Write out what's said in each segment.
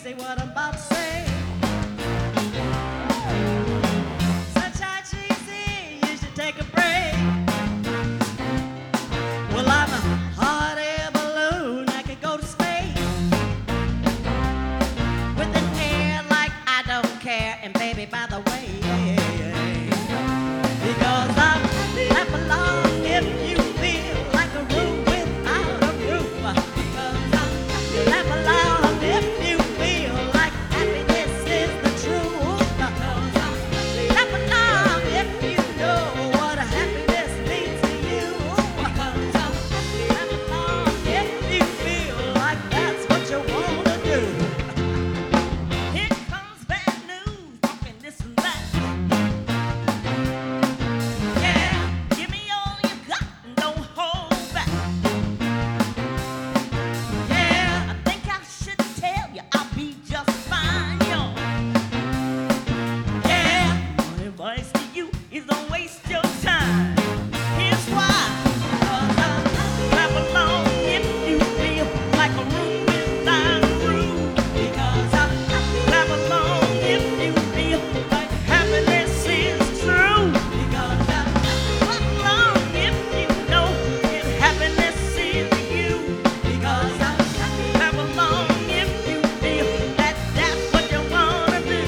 crazy what I'm about to say. Sunshine, she's here, you should take a break. Well, I'm a hot air balloon, I could go to space with an air like I don't care. And baby, by the way, because I'm clap along if you feel like a room without a roof. Because I'm clap along if you feel like happiness is the truth. Because I'm clap along if you know what happiness means to you. Because I'm clap along if you feel like that's what you wanna do. Here comes bad news, talking this and that. Give me all you got and don't hold back. Yeah, I think I should tell you I'll be just fine, y'all. Yeah, my advice to you is don't waste your time. Here's why. Because I'm clap along if you feel like a room without a roof. Because I'm clap along if you feel like happiness is true. Because I'm clap along if you know that happiness is you. Because I'm clap along if you feel that that's what you wanna do.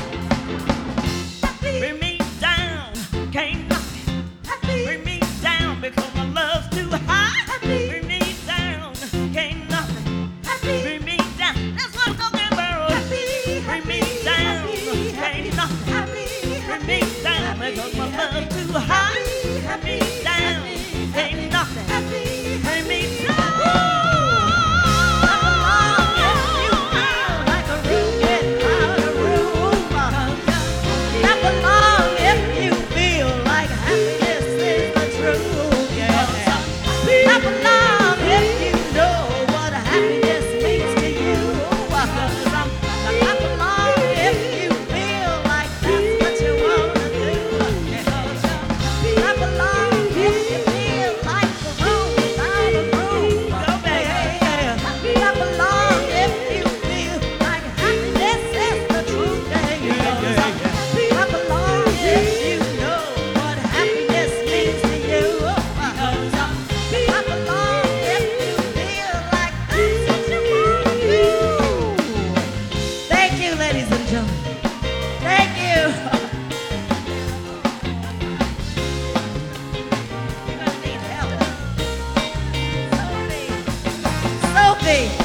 Bring me down, can't nothing. Bring me down because my love's too high. Bring me down, can't nothing. Bring me down, that's what I'm talking about. Bring me down, can't nothing. Bring me down because my love's too high. Bring me down, ain't nothing. Bring me down. Clap along if you feel like happiness is the truth. Clap along if you know what happiness means to you. Clap along if you feel like that's what you wanna do. Clap along if you feel like the room without a roof. Clap along if you feel like happiness is the truth. Clap along if you know what happiness means to you. Clap along if you feel like that's what you wanna do. Thank you, ladies and gentlemen. Thank you. You're gonna need help. Sophie.